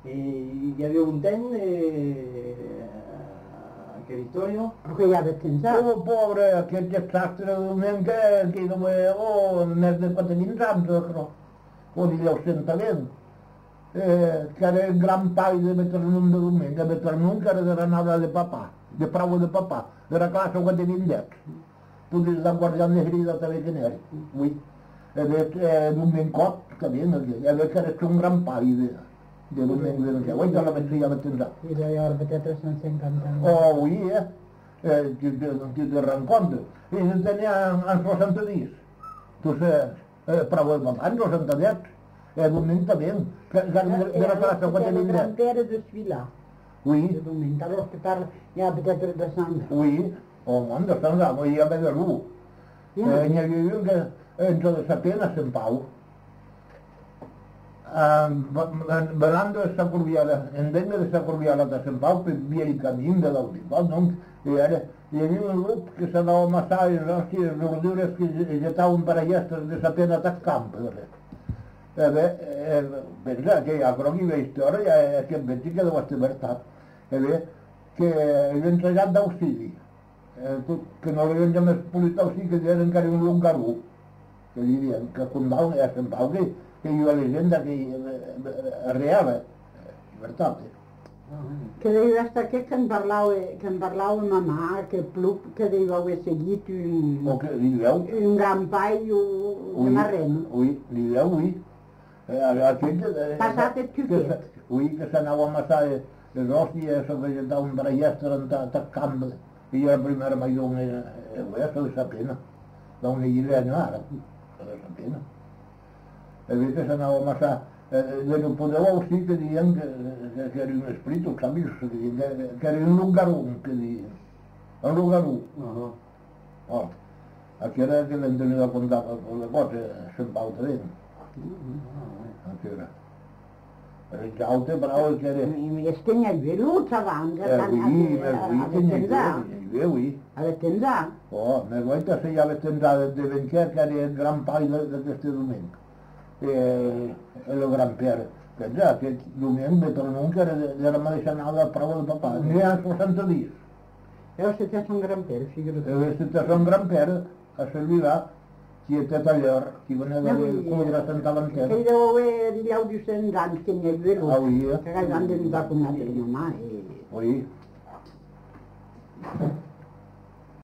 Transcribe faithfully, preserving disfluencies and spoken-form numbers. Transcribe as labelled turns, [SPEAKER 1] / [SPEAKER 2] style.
[SPEAKER 1] I hi havia un temps eh, que Vittorio...
[SPEAKER 2] Però que ja de tens ara.
[SPEAKER 3] Oh, pobre, aquest desastre de moment que, que no ve, oh, més de quatre mil anys, però, o dieu sentament. Eh, que era el gran pai de Beternum de Domènech, de Beternum que era de la nada de papà, de pravo de papà, de la classe quatre mil dec. Tu dius la guardiana herida també que n'era, ui. E veig eh, Domènech també, e veig que era un gran pai de, de Domènech de Domènech, ui, que la veig ja la tindrà.
[SPEAKER 2] I de llavors peut-être se'n s'encanten.
[SPEAKER 3] Oh, ui, eh, eh, que te, te rencontre. I se tenia en seixanta dies. Tu se, eh, pravo de papà, en seixanta dec. E Domènech també, que era de la classe quatre mil dec.
[SPEAKER 2] Era el grand-père de celui-là.
[SPEAKER 3] Oui,
[SPEAKER 2] De Domènech. Alors que parle, il y a peut-être de sang.
[SPEAKER 3] oui, au món de Sant Jaume hi havia de l'u.
[SPEAKER 2] Ja.
[SPEAKER 3] N'hi havia un que entre de la Pena a Sant Pau. Venant de la Corbiala, en venga de la Corbiala de Sant Pau, per via el camí de l'Audipol, no? I ara hi havia un grup que s'anava a amassar i les verdures que getaven per allà de la Pena a camp. Eh bé, eh, pensa que ja crec que hi ha història, eh, que em pensi que deu estar veritat. Eh bé, que havien trajat d'auxili, eh, que no l'havien ja més polit auxili, que deien que era un lungarú, que diuen que condaven a Sant Pau, que, que hi ha llegenda que eh, reava, eh, veritat. Eh.
[SPEAKER 2] Que deia hasta que que en parlava, que en parlava mamà, que Pluc, que deia haver seguit un,
[SPEAKER 3] O que li veu,
[SPEAKER 2] un gran pai o
[SPEAKER 3] ui,
[SPEAKER 2] una rena.
[SPEAKER 3] ui, li veu, ui. Eh, aquell, eh,
[SPEAKER 2] Passat el
[SPEAKER 3] que,
[SPEAKER 2] xuquet.
[SPEAKER 3] se- ui, que s'anava a amassar les hòsties, se vegetaven per allà, estaven a camp, i jo la primera mai d'una, eh, això de la Pena, d'una illa no ara, de la Pena. E bé que s'anava a amassar, eh, de no podeu sí que diuen que, que, que era un espíritu, canvis, que, diuen que, que era un lungarú, que diuen, un lungarú.
[SPEAKER 1] Uh-huh.
[SPEAKER 3] Oh, aquí era que l'hem tenido a contar la cosa, se'n va també. Aquí era. El Jaute, però, que era...
[SPEAKER 2] I es tenia veluts abans,
[SPEAKER 3] Eh, oui, mais oui,
[SPEAKER 2] a
[SPEAKER 3] que n'hi
[SPEAKER 2] l'Etenzà.
[SPEAKER 3] havia, oui.
[SPEAKER 2] A l'Etenzà.
[SPEAKER 3] Oh, me guaita se ja l'estendrà de, de Benquer, que era el gran pai d'aquest domingo. Eh, el gran pare. Que ja, aquest domingo de Tornum, que era de, de la mateixa nau de prova de papà. N'hi ha seixanta dies.
[SPEAKER 2] Llavors se té un gran pere, figura't.
[SPEAKER 3] Eh, este té un gran pare, a Servirà, qui té taller, qui venia de codre a Santa
[SPEAKER 2] Que
[SPEAKER 3] Ventera.
[SPEAKER 2] hi deu haver dieu dues-cents anys que n'hi ha veluts.
[SPEAKER 3] Ah, oui, eh?
[SPEAKER 2] Que han de mirar com una de mamà.
[SPEAKER 3] Oui.